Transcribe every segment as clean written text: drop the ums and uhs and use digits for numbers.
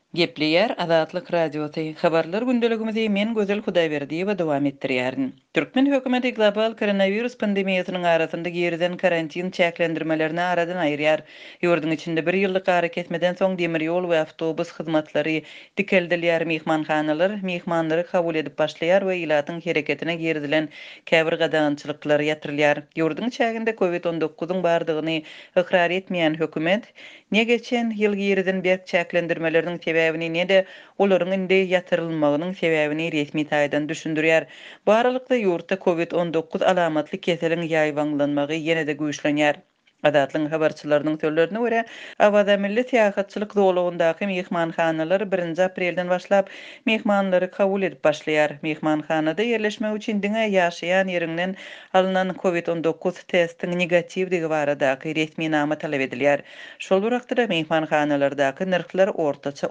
Gepleyer Azatlyk Radioty. Habarlar gündeligimizi men Gözel Hudaýberdiýewa dowam etdirýärin. Türkmen hökümeti global koronavirus pandemiýasynyň arasynda geriden karantin çäklendirmelerini aradan aýrýar. Ýurdun içinde bir ýyllyk hareket etmeden soň demir ýol we awtobus hyzmatlary dikeldilýär, mehmanhanalar mehmanlary kabul edip başlaýar we ilatyň hereketine gerdilen käbir gadançylyklary ýatyrylýar. Ýurdun çäginde COVID-19-yň bardygyny ikrar etmeýän hökümet ne geçen ýyl geriden berk çäklendirmeleriniň sebäbini ne-de olaryň indi ýatyrylmagynyň sebäbini resmi taýdan düşündirýär. Bu aralykda ýurtda COVID-19 alamatly keseliň ýaýwanlanmagy ýene-de güýçlenýär. Adatlyň habarçylarynyň sözlerine görä, Awada milli täýyatçylyk dowlugyndaky mehmanhanalar 1 aprelden başlap mehmanlary kabul edip başlaýar. Mehmanhanada ýerleşmek üçin diňe ýaşaýan ýerinden alynan COVID-19 testiň negatiwdigi baradaky resmi nama talap edilýär. Şol wagtda mehmanhanalardaky narxlar ortaça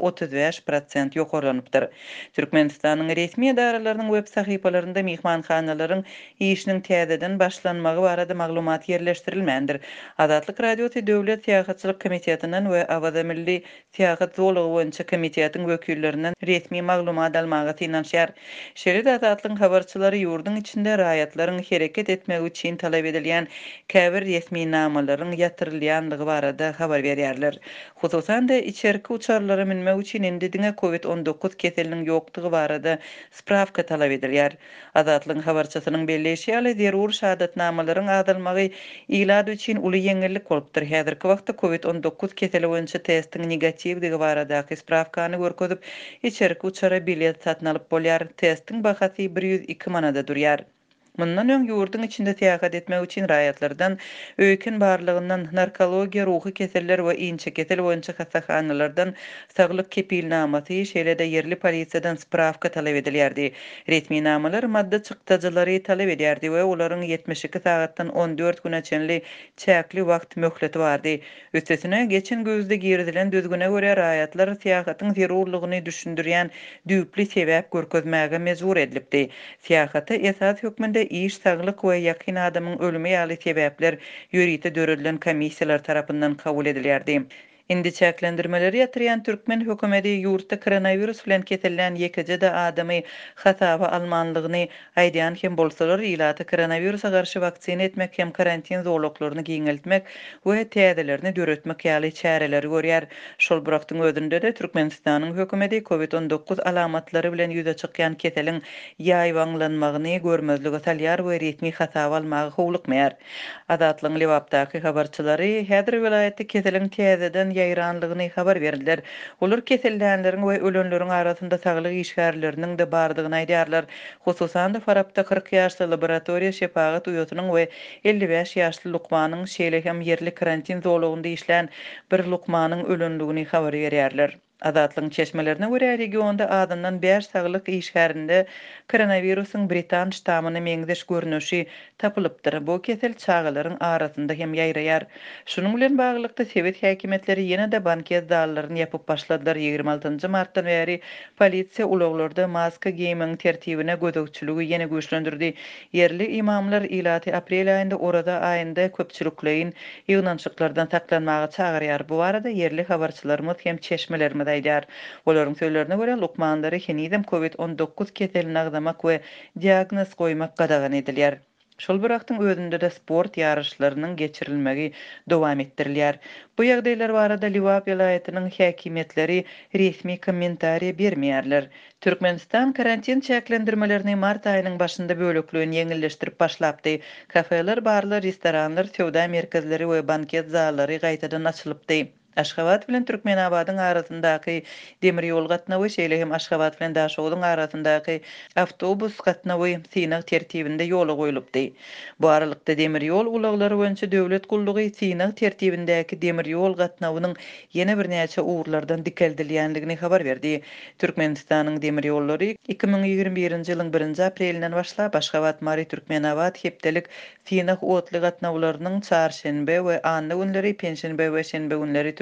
35% ýokarlanypdyr. Türkmenistanyň resmi edaralarynyň web sahypalarynda mehmanhanalaryň işiniň täzeden başlanmagy barada maglumat ýerleşdirilmändir. Adatlyk Radioty Döwlet Täýyatçylyk Komitetinden we Awada Milli Täýyat Dowlugy boýunça komitetiň wekillerinden resmi maglumat almagy tynanşýar. Şeýle adatlyň habarçylary ýurdun içinde raýatlaryň hereket etmegi üçin talap edilýän käbir resmi namalaryň ýatyrylýanlygy barada habar berýärler. Hususan da içerki uçarlara minmek üçin indi diňe COVID-19 keseliniň ýokdugy barada spravka talap edilýär. Adatlyň habarçysynyň belleşi ýaly zerur şahatnamalaryň adalmagy ilad üçin uly ýeňillik bolupdyr. Häzirki wagtda COVID-19 keseli boýunça testiň negatiwdigi baradaky spravkany görkezip, içerki uçara bilet satyn alyp bolýar. Testiň bahasy 102 manada durýar. Mundan öň ýurdun içinde täýyat etmek üçin raýatlardan öýken barlygyndan narkologiýa, ruhy keseller we inçe kesel boýunça hassahanalardan saglyk kepilnamasy, şeýle-de yerli polisiýadan spravka talap edilýärdi. Resmi namalar madda çykdyjylary talap edýärdi we olaryň 72 sagatdan 14 güne çenli çäkli wagt möhleti bardy. Üstesine geçen gözde girdilen düzgüne görä raýatlar täýyatyň zerurlygyny düşündirýän düýpli sebäp görkezmäge mejbur edilipdi. Täýyata esas hökmünde iş saglyk we ýakyn adamyň ölümi ýaly sebäpler ýörite döredilen komissiýalar tarapyndan kabul edilýärdi. Indi çäklendirmeleri ýatyrýan Türkmen hökümeti ýurtda koronavirus bilen kesellen ýekije de adamy hasaba almanlygyny aýdýan hem bolsalar ýylaty koronavirusa garşy waksina etmek hem karantin zorluklaryny giňeltmek we täzelerini döretmek ýaly çäreleri görýär. Şol burakdyň özünde de Türkmenistanyň hökümeti COVID-19 alamatlary bilen ýüze çykýan keseliň ýaýwanlanmagyny görmezlige salýar we resmi hasaba almagy howlukmaýar. Adatlyň Lewapdaky habarçylary häzir vilayatda keseliň täzeden ýaýranlygyny habar berdiler. Olar kesellänleriň we ölenleriň arasynda saglyk işgärleriniň de bardygyny aýdýarlar. Hususan da Farabda 40 ýaşly laboratoriýa şepagat uýatynyň we 55 ýaşly Lukmanyň şeýle hem yerli karantin zowlugynda işlän bir Lukmanyň ölenligini habar berýärler. Adatlyň çeşmelerine görä regionda adamdan 5 saglyk işgärinde koronavirusyň Britan ştamyny meňzeş görnüşi tapylypdyr. Bu kesel çağalaryň arasynda hem ýaýraýar. Şunun bilen baglykda Sowet häkimetleri ýene-de banket zallaryny ýapyp başladylar. 26 martdan bäri polisiýa ulaglarda maska giýmeň tertibine gözegçiligi ýene güýçlendirdi. Yerli imamlar ilaty aprel aýynda orada aýynda köpçülikleýin ýygnançyklardan saklanmagy çagyrýar. Bu arada yerli habarçylarymyz hem çeşmelerimiz aýdýar. Olaryň sözlerine görä Lukmanlary henizem COVID-19 keselini agdamak we diagnoz goýmak gadagan edilýär. Şol birakdyň özünde de sport ýarışlarynyň geçirilmegi dowam etdirilýär. Bu ýagdaýlar barada Liwap vilayatynyň häkimetleri resmi kommentariýa bermeýärler. Türkmenistan karantin çäklendirmelerini mart aýynyň başynda bölekligini ýeňilleşdirip başlapdy. Kafeler, barlar, restoranlar, söwda merkezleri we banket zallary gaýtadan açylypdy. Aşgabat bilen Türkmenabadyň arasyndaky demir ýol gatnawy şeýle hem Aşgabat bilen Daşogyň arasyndaky awtobus gatnawy synak tertibinde ýola goýulypdy. Bu aralykda demir ýol ulaglary boýunça döwlet gullugy synak tertibindäki demir ýol gatnawynyň ýene bir näçe uwurlardan dikeldilýänligini habar berdi. Türkmenistanyň demir ýollary 2021-nji ýylyň 1 aprelinden başlap Aşgabat Mary Türkmenabad hepdelik synak otly gatnawlarynyň çarşembe we anna günleri, penşembe we şenbe günleri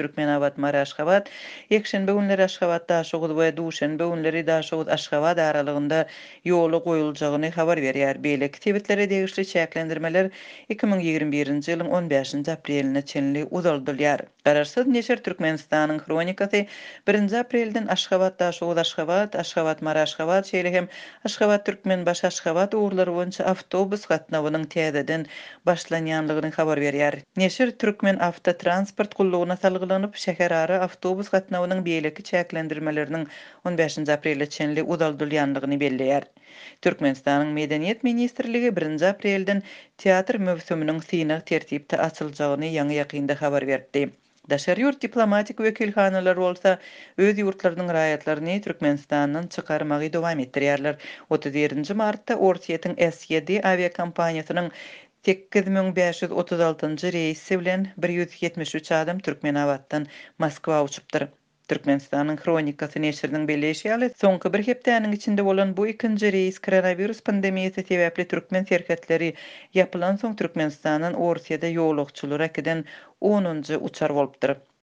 Türkmenabad Mara Aşgabat ekşenbe günleri Aşgabatda şogud we duşenbe günleri da şogud Aşgabat aralygynda ýoly goýuljagyny habar berýär. Beýle tibetlere degişli çäklendirmeler 2021-nji ýylyň 15-nji apreline çenli uzaldylýar. Gararsız neşer Türkmenistanyň kronikasy 1-nji aprelden Aşgabatda şogud Aşgabat, Aşgabat Mara Aşgabat şeýle hem Aşgabat Türkmen baş Aşgabat uğurlary boýunça awtobus gatnawynyň täzeden başlanýanlygyny habar berýär. Neşir Türkmen Avtotransport gullugyna salgylanyp şäher ara awtobus gatnawynyň beýleki çäklendirmeleriniň 15-nji aprelde çenli uzaldylýanlygyny belleýär. Türkmenistanyň Medeniýet ministrligi 1-nji aprelden teatr mövsüminiň syna tertipde açyljagyny ýaňy ýakynda habar berdi. Daşary ýurt diplomatik wekilhanalar bolsa öz ýurtlarynyň raýatlaryny Türkmenistanyň çykarmagy dowam etdirýärler. 31-nji martda Ortiýetiň S7 aviakompaniýasynyň 8536-njy reýsi bilen 173 adam Türkmenabaddan Moskwa uçupdyr. Türkmenistanyň kronikasy neşriniň belleşýäli soňky bir hepdäniň içinde bolan bu ikinji reýs koronavirus pandemiýasy sebäpli türkmen serketleri ýapylan soň Türkmenistanyň Ortiýada ýolugçylar ekiden 10-njy uçar bolupdyr.